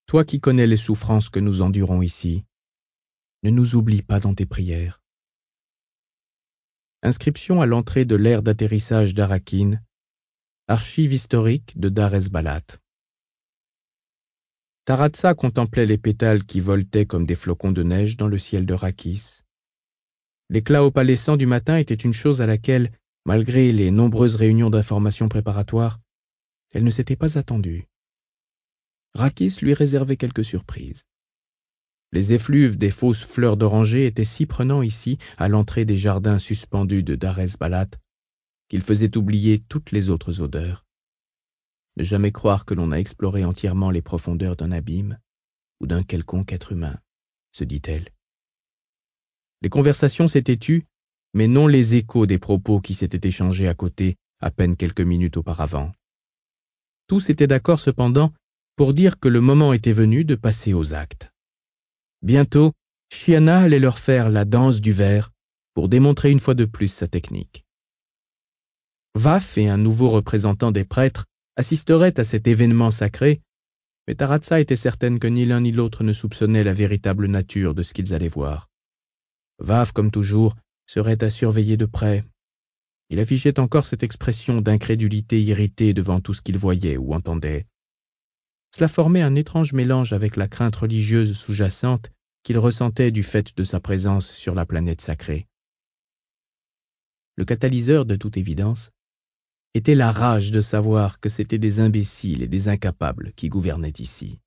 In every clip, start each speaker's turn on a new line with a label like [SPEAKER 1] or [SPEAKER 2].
[SPEAKER 1] toi qui connais les souffrances que nous endurons ici, ne nous oublie pas dans tes prières. » Inscription à l'entrée de l'aire d'atterrissage d'Arakin, archive historique de Dar es-Balat. Taratsa contemplait les pétales qui voletaient comme des flocons de neige dans le ciel de Rakis. L'éclat opalescent du matin était une chose à laquelle, malgré les nombreuses réunions d'information préparatoires, elle ne s'était pas attendue. Rakis lui réservait quelques surprises. Les effluves des fausses fleurs d'oranger étaient si prenants ici, à l'entrée des jardins suspendus de Dar es-Balat, qu'ils faisaient oublier toutes les autres odeurs. Ne jamais croire que l'on a exploré entièrement les profondeurs d'un abîme ou d'un quelconque être humain, se dit-elle. Les conversations s'étaient tues, mais non les échos des propos qui s'étaient échangés à côté à peine quelques minutes auparavant. Tous étaient d'accord cependant pour dire que le moment était venu de passer aux actes. Bientôt, Chiana allait leur faire la danse du verre pour démontrer une fois de plus sa technique. Vaf et un nouveau représentant des prêtres assisteraient à cet événement sacré, mais Taratsa était certaine que ni l'un ni l'autre ne soupçonnait la véritable nature de ce qu'ils allaient voir. Vaf, comme toujours, serait à surveiller de près. Il affichait encore cette expression d'incrédulité irritée devant tout ce qu'il voyait ou entendait. Cela formait un étrange mélange avec la crainte religieuse sous-jacente qu'il ressentait du fait de sa présence sur la planète sacrée. Le catalyseur, de toute évidence, était la rage de savoir que c'étaient des imbéciles et des incapables qui gouvernaient ici.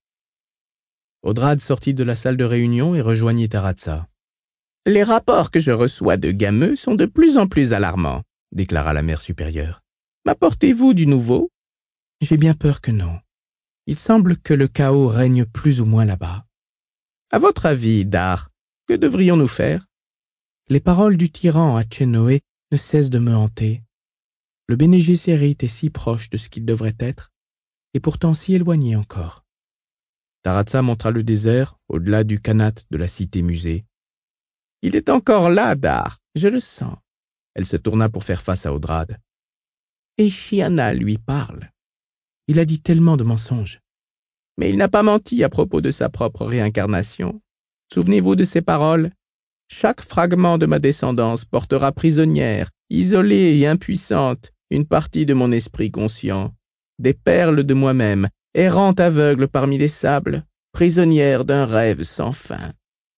[SPEAKER 1] Odrad sortit de la salle de réunion et rejoignit Taratsa. « Les rapports que je reçois de Gameux sont de plus en plus alarmants, » déclara la mère supérieure. « M'apportez-vous du nouveau ?»« J'ai bien peur que non. Il semble que le chaos règne plus ou moins là-bas. » « À votre avis, Dar, que devrions-nous faire ?» Les paroles du tyran à Tchénoé ne cessent de me hanter. Le Bene Gesserit est si proche de ce qu'il devrait être, et pourtant si éloigné encore. Taratsa montra le désert, au-delà du Khanat de la cité-musée. « Il est encore là, Dar, je le sens. » Elle se tourna pour faire face à Odrad. « Et Chiana lui parle. Il a dit tellement de mensonges. Mais il n'a pas menti à propos de sa propre réincarnation. Souvenez-vous de ces paroles. Chaque fragment de ma descendance portera prisonnière, isolée et impuissante, une partie de mon esprit conscient, des perles de moi-même, errant aveugle parmi les sables, prisonnière d'un rêve sans fin.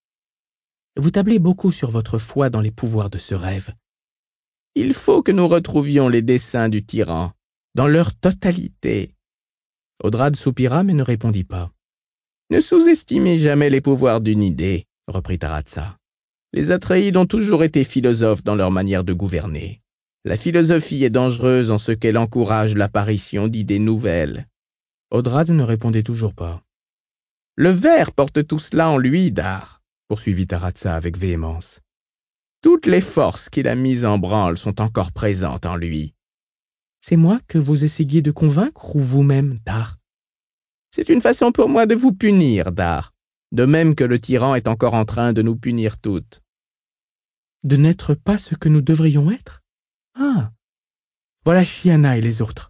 [SPEAKER 1] Vous tablez beaucoup sur votre foi dans les pouvoirs de ce rêve. Il faut que nous retrouvions les desseins du tyran, dans leur totalité. Odrad soupira mais ne répondit pas. Ne sous-estimez jamais les pouvoirs d'une idée, reprit Taratsa. Les Atréides ont toujours été philosophes dans leur manière de gouverner. La philosophie est dangereuse en ce qu'elle encourage l'apparition d'idées nouvelles. Odrad ne répondait toujours pas. Le ver porte tout cela en lui, Dar, poursuivit Taratsa avec véhémence. Toutes les forces qu'il a mises en branle sont encore présentes en lui. C'est moi que vous essayez de convaincre ou vous-même, Dar? C'est une façon pour moi de vous punir, Dar, de même que le tyran est encore en train de nous punir toutes. De n'être pas ce que nous devrions être? Ah, voilà Chiana et les autres.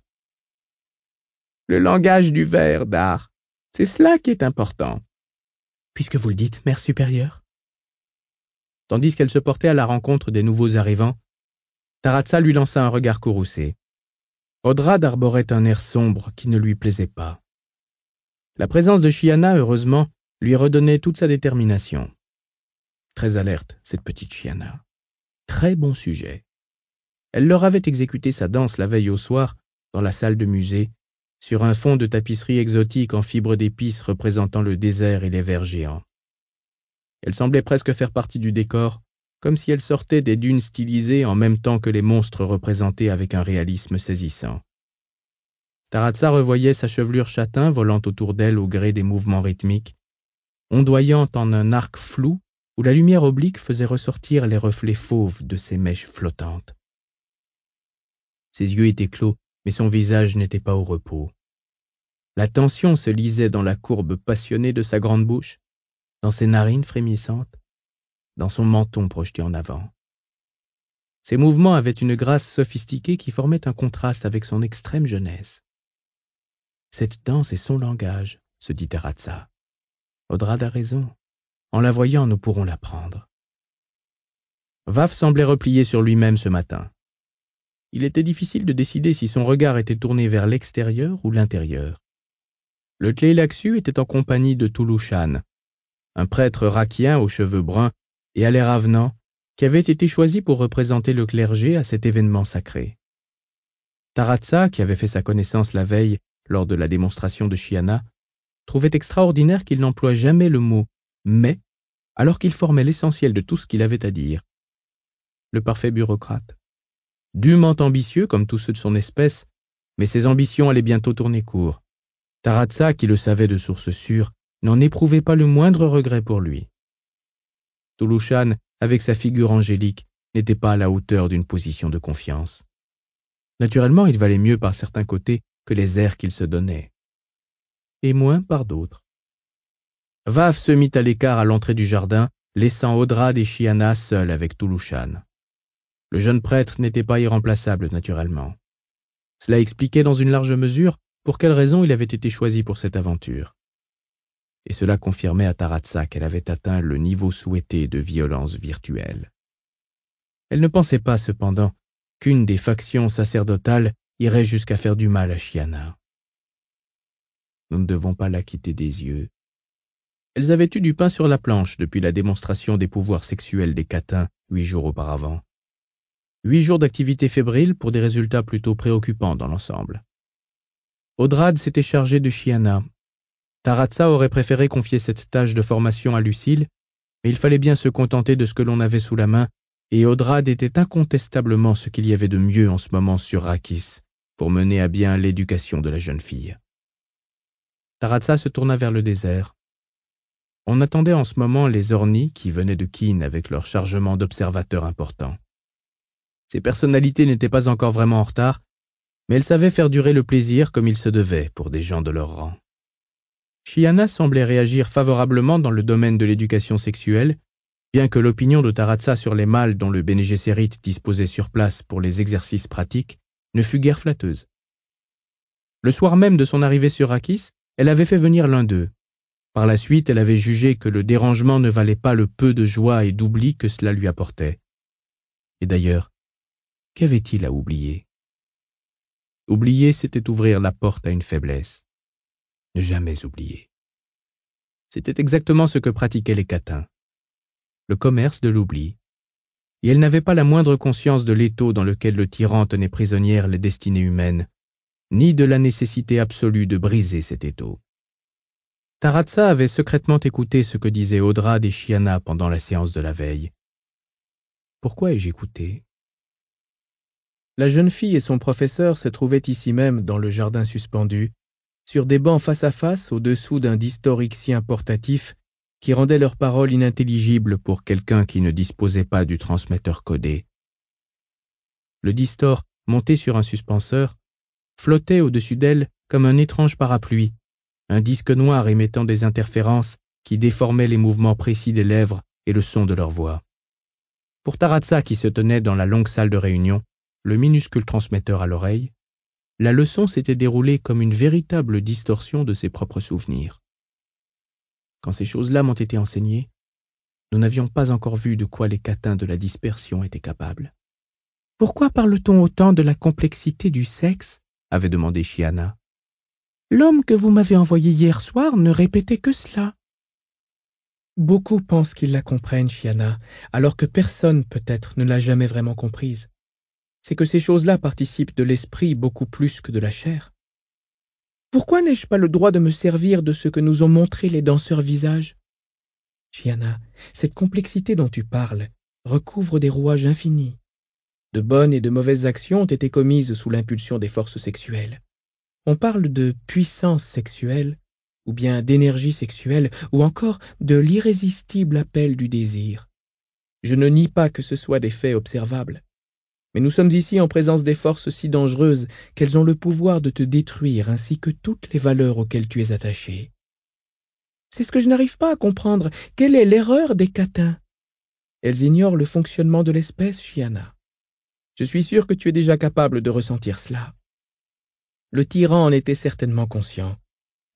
[SPEAKER 1] Le langage du ver, Dar, c'est cela qui est important. Puisque vous le dites, mère supérieure. Tandis qu'elle se portait à la rencontre des nouveaux arrivants, Taratsa lui lança un regard courroucé. Odrad arborait un air sombre qui ne lui plaisait pas. La présence de Chiana, heureusement, lui redonnait toute sa détermination. Très alerte, cette petite Chiana. Très bon sujet. Elle leur avait exécuté sa danse la veille au soir, dans la salle de musée, sur un fond de tapisserie exotique en fibres d'épices représentant le désert et les vers géants. Elle semblait presque faire partie du décor, comme si elle sortait des dunes stylisées en même temps que les monstres représentés avec un réalisme saisissant. Taratsa revoyait sa chevelure châtain volant autour d'elle au gré des mouvements rythmiques, ondoyant en un arc flou où la lumière oblique faisait ressortir les reflets fauves de ses mèches flottantes. Ses yeux étaient clos, mais son visage n'était pas au repos. La tension se lisait dans la courbe passionnée de sa grande bouche, dans ses narines frémissantes, dans son menton projeté en avant. Ses mouvements avaient une grâce sophistiquée qui formait un contraste avec son extrême jeunesse. « Cette danse est son langage », se dit Taratsa. Odrad a raison. En la voyant, nous pourrons la prendre. Vav semblait replié sur lui-même ce matin. Il était difficile de décider si son regard était tourné vers l'extérieur ou l'intérieur. Le Tleilaxu était en compagnie de Tulushan, un prêtre rakien aux cheveux bruns et à l'air avenant, qui avait été choisi pour représenter le clergé à cet événement sacré. Taratsa, qui avait fait sa connaissance la veille lors de la démonstration de Chiana, trouvait extraordinaire qu'il n'emploie jamais le mot « mais » alors qu'il formait l'essentiel de tout ce qu'il avait à dire. Le parfait bureaucrate. Dûment ambitieux comme tous ceux de son espèce, mais ses ambitions allaient bientôt tourner court. Taratsa, qui le savait de source sûre, n'en éprouvait pas le moindre regret pour lui. Tulushan, avec sa figure angélique, n'était pas à la hauteur d'une position de confiance. Naturellement, il valait mieux par certains côtés que les airs qu'il se donnait, et moins par d'autres. Vav se mit à l'écart à l'entrée du jardin, laissant Odrad et Chiana seuls avec Tulushan. Le jeune prêtre n'était pas irremplaçable, naturellement. Cela expliquait dans une large mesure pour quelle raison il avait été choisi pour cette aventure. Et cela confirmait à Taratsa qu'elle avait atteint le niveau souhaité de violence virtuelle. Elle ne pensait pas, cependant, qu'une des factions sacerdotales irait jusqu'à faire du mal à Chiana. Nous ne devons pas la quitter des yeux. Elles avaient eu du pain sur la planche depuis la démonstration des pouvoirs sexuels des Catins 8 jours auparavant. 8 jours d'activité fébrile pour des résultats plutôt préoccupants dans l'ensemble. Odrad s'était chargé de Chiana. Taratsa aurait préféré confier cette tâche de formation à Lucile, mais il fallait bien se contenter de ce que l'on avait sous la main, et Odrad était incontestablement ce qu'il y avait de mieux en ce moment sur Rakis pour mener à bien l'éducation de la jeune fille. Taratsa se tourna vers le désert. On attendait en ce moment les Ornis qui venaient de Kine avec leur chargement d'observateurs importants. Ces personnalités n'étaient pas encore vraiment en retard, mais elles savaient faire durer le plaisir comme il se devait pour des gens de leur rang. Chiana semblait réagir favorablement dans le domaine de l'éducation sexuelle, bien que l'opinion de Taratsa sur les mâles dont le Bene Gesserit disposait sur place pour les exercices pratiques ne fut guère flatteuse. Le soir même de son arrivée sur Rakis, elle avait fait venir l'un d'eux. Par la suite, elle avait jugé que le dérangement ne valait pas le peu de joie et d'oubli que cela lui apportait. Et d'ailleurs, qu'avait-il à oublier? Oublier, c'était ouvrir la porte à une faiblesse. Ne jamais oublier. C'était exactement ce que pratiquaient les Catins. Le commerce de l'oubli. Et elle n'avait pas la moindre conscience de l'étau dans lequel le tyran tenait prisonnières les destinées humaines, ni de la nécessité absolue de briser cet étau. Taratsa avait secrètement écouté ce que disaient Odrad et Chiana pendant la séance de la veille. Pourquoi ai-je écouté? La jeune fille et son professeur se trouvaient ici même dans le jardin suspendu, sur des bancs face à face au-dessous d'un distorixien portatif qui rendait leurs paroles inintelligibles pour quelqu'un qui ne disposait pas du transmetteur codé. Le distor, monté sur un suspenseur, flottait au-dessus d'elle comme un étrange parapluie, un disque noir émettant des interférences qui déformaient les mouvements précis des lèvres et le son de leur voix. Pour Taratsa qui se tenait dans la longue salle de réunion, le minuscule transmetteur à l'oreille, la leçon s'était déroulée comme une véritable distorsion de ses propres souvenirs. Quand ces choses-là m'ont été enseignées, nous n'avions pas encore vu de quoi les Catins de la dispersion étaient capables. « Pourquoi parle-t-on autant de la complexité du sexe ?» avait demandé Chiana. « L'homme que vous m'avez envoyé hier soir ne répétait que cela. » Beaucoup pensent qu'ils la comprennent, Chiana, alors que personne, peut-être, ne l'a jamais vraiment comprise. C'est que ces choses-là participent de l'esprit beaucoup plus que de la chair. Pourquoi n'ai-je pas le droit de me servir de ce que nous ont montré les danseurs visages? Chiana, cette complexité dont tu parles recouvre des rouages infinis. De bonnes et de mauvaises actions ont été commises sous l'impulsion des forces sexuelles. On parle de puissance sexuelle, ou bien d'énergie sexuelle, ou encore de l'irrésistible appel du désir. Je ne nie pas que ce soit des faits observables. Mais nous sommes ici en présence des forces si dangereuses qu'elles ont le pouvoir de te détruire ainsi que toutes les valeurs auxquelles tu es attaché. C'est ce que je n'arrive pas à comprendre. Quelle est l'erreur des Catins? Elles ignorent le fonctionnement de l'espèce, Chiana. Je suis sûr que tu es déjà capable de ressentir cela. Le tyran en était certainement conscient.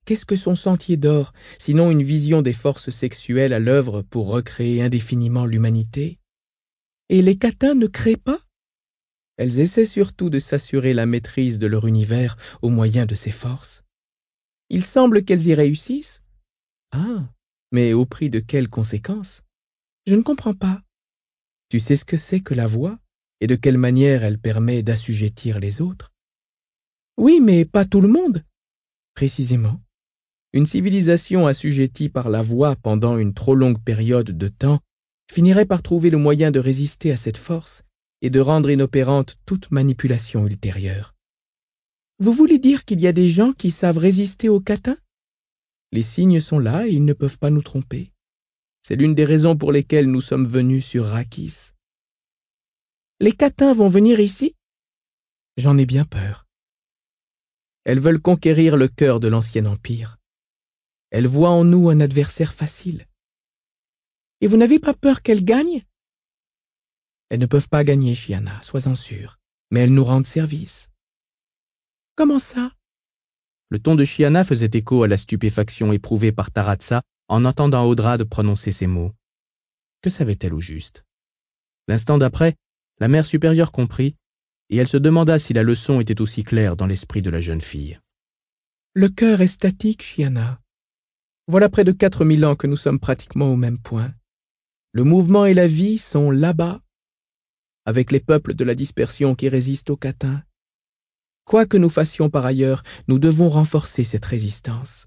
[SPEAKER 1] Qu'est-ce que son sentier d'or, sinon une vision des forces sexuelles à l'œuvre pour recréer indéfiniment l'humanité? Et les Cathins ne créent pas? Elles essaient surtout de s'assurer la maîtrise de leur univers au moyen de ces forces. Il semble qu'elles y réussissent. Ah, mais au prix de quelles conséquences? Je ne comprends pas. Tu sais ce que c'est que la voix, et de quelle manière elle permet d'assujettir les autres? Oui, mais pas tout le monde. Précisément. Une civilisation assujettie par la voix pendant une trop longue période de temps finirait par trouver le moyen de résister à cette force et de rendre inopérante toute manipulation ultérieure. Vous voulez dire qu'il y a des gens qui savent résister aux Cathins? Les signes sont là et ils ne peuvent pas nous tromper. C'est l'une des raisons pour lesquelles nous sommes venus sur Rakis. Les Cathins vont venir ici? J'en ai bien peur. Elles veulent conquérir le cœur de l'ancien empire. Elles voient en nous un adversaire facile. Et vous n'avez pas peur qu'elles gagnent? Elles ne peuvent pas gagner, Chiana, sois-en sûre, mais elles nous rendent service. Comment ça? Le ton de Chiana faisait écho à la stupéfaction éprouvée par Taratsa en entendant Odrad prononcer ces mots. Que savait-elle au juste? L'instant d'après, la mère supérieure comprit, et elle se demanda si la leçon était aussi claire dans l'esprit de la jeune fille. Le cœur est statique, Chiana. Voilà près de 4000 ans que nous sommes pratiquement au même point. Le mouvement et la vie sont là-bas, avec les peuples de la dispersion qui résistent aux Cathins. Quoi que nous fassions par ailleurs, nous devons renforcer cette résistance.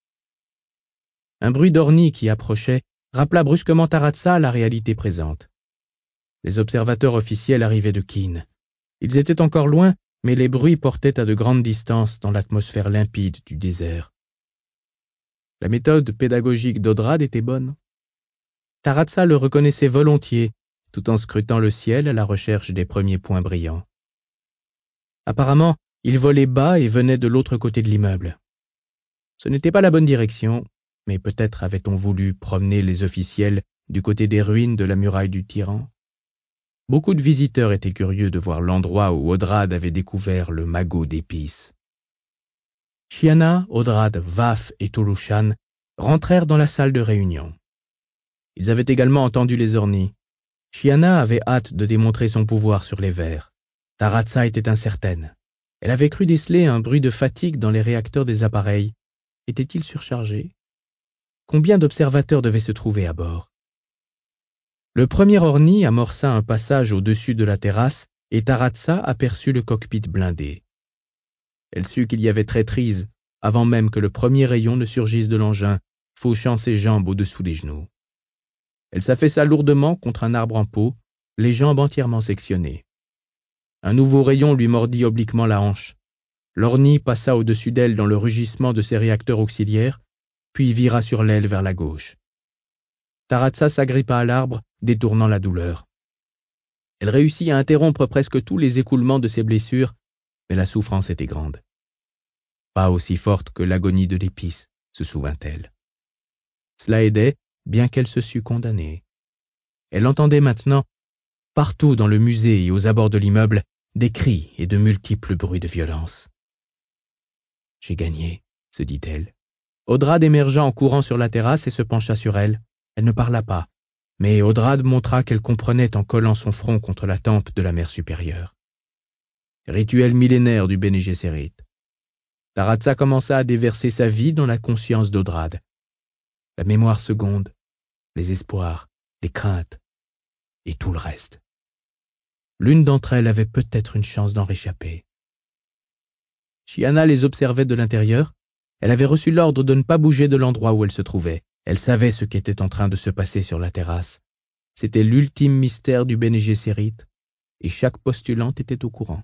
[SPEAKER 1] Un bruit d'ornie qui approchait rappela brusquement Taratsa à la réalité présente. Les observateurs officiels arrivaient de Kine. Ils étaient encore loin, mais les bruits portaient à de grandes distances dans l'atmosphère limpide du désert. La méthode pédagogique d'Odrad était bonne. Taratsa le reconnaissait volontiers, tout en scrutant le ciel à la recherche des premiers points brillants. Apparemment, il volait bas et venait de l'autre côté de l'immeuble. Ce n'était pas la bonne direction, mais peut-être avait-on voulu promener les officiels du côté des ruines de la muraille du tyran. Beaucoup de visiteurs étaient curieux de voir l'endroit où Odrad avait découvert le magot d'épices. Chiana, Odrad, Vaf et Toulouchan rentrèrent dans la salle de réunion. Ils avaient également entendu les ornies. Chiana avait hâte de démontrer son pouvoir sur les vers. Taratsa était incertaine. Elle avait cru déceler un bruit de fatigue dans les réacteurs des appareils. Étaient-ils surchargés? Combien d'observateurs devaient se trouver à bord? Le premier ornie amorça un passage au-dessus de la terrasse et Taratsa aperçut le cockpit blindé. Elle sut qu'il y avait traîtrise avant même que le premier rayon ne surgisse de l'engin, fauchant ses jambes au-dessous des genoux. Elle s'affaissa lourdement contre un arbre en pot, les jambes entièrement sectionnées. Un nouveau rayon lui mordit obliquement la hanche. L'ornie passa au-dessus d'elle dans le rugissement de ses réacteurs auxiliaires, puis vira sur l'aile vers la gauche. Taratsa s'agrippa à l'arbre, détournant la douleur. Elle réussit à interrompre presque tous les écoulements de ses blessures, mais la souffrance était grande. Pas aussi forte que l'agonie de l'épice, se souvint-elle. Cela aidait, bien qu'elle se sût condamnée. Elle entendait maintenant, partout dans le musée et aux abords de l'immeuble, des cris et de multiples bruits de violence. « J'ai gagné », se dit-elle. Odrad émergea en courant sur la terrasse et se pencha sur elle. Elle ne parla pas, mais Odrad montra qu'elle comprenait en collant son front contre la tempe de la mère supérieure. Rituel millénaire du Bene Gesserit. Taratsa commença à déverser sa vie dans la conscience d'Odrad. La mémoire seconde, les espoirs, les craintes et tout le reste. L'une d'entre elles avait peut-être une chance d'en réchapper. Chiana les observait de l'intérieur. Elle avait reçu l'ordre de ne pas bouger de l'endroit où elle se trouvait. Elle savait ce qui était en train de se passer sur la terrasse. C'était l'ultime mystère du Bene Gesserit, et chaque postulante était au courant.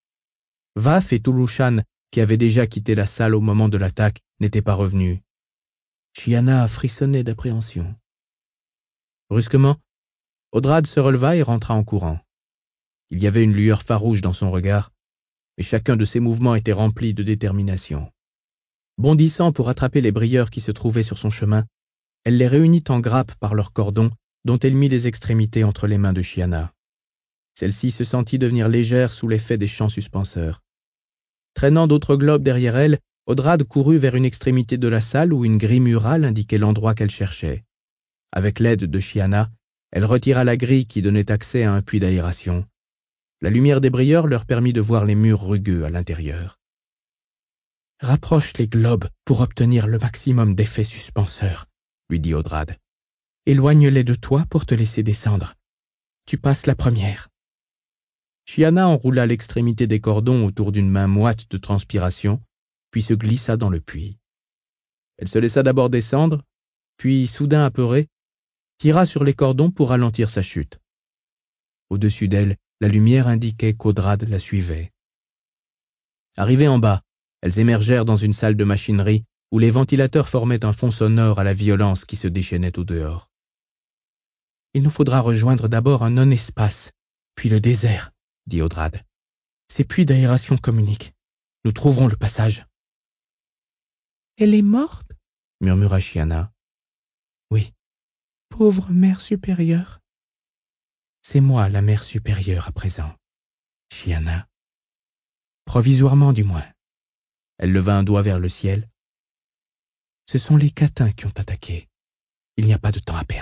[SPEAKER 1] Vaf et Toulouchan, qui avaient déjà quitté la salle au moment de l'attaque, n'étaient pas revenus. Chiana frissonnait d'appréhension. Brusquement, Odrad se releva et rentra en courant. Il y avait une lueur farouche dans son regard, mais chacun de ses mouvements était rempli de détermination. Bondissant pour attraper les brieurs qui se trouvaient sur son chemin, elle les réunit en grappes par leurs cordons, dont elle mit les extrémités entre les mains de Chiana. Celle-ci se sentit devenir légère sous l'effet des champs suspenseurs. Traînant d'autres globes derrière elle, Audrade courut vers une extrémité de la salle où une grille murale indiquait l'endroit qu'elle cherchait. Avec l'aide de Chiana, elle retira la grille qui donnait accès à un puits d'aération. La lumière des brilleurs leur permit de voir les murs rugueux à l'intérieur. « Rapproche les globes pour obtenir le maximum d'effets suspenseurs, » lui dit Audrade. « Éloigne-les de toi pour te laisser descendre. Tu passes la première. » Chiana enroula l'extrémité des cordons autour d'une main moite de transpiration, puis se glissa dans le puits. Elle se laissa d'abord descendre, puis, soudain apeurée, tira sur les cordons pour ralentir sa chute. Au-dessus d'elle, la lumière indiquait qu'Audrade la suivait. Arrivées en bas, elles émergèrent dans une salle de machinerie où les ventilateurs formaient un fond sonore à la violence qui se déchaînait au dehors. « Il nous faudra rejoindre d'abord un non-espace, puis le désert, » dit Audrade. « Ces puits d'aération communiquent. Nous trouverons le passage. »« Elle est morte ?» murmura Chiana. « Oui. Pauvre mère supérieure. »« C'est moi la mère supérieure à présent, Chiana. Provisoirement du moins. » Elle leva un doigt vers le ciel. « Ce sont les Cathins qui ont attaqué. Il n'y a pas de temps à perdre. »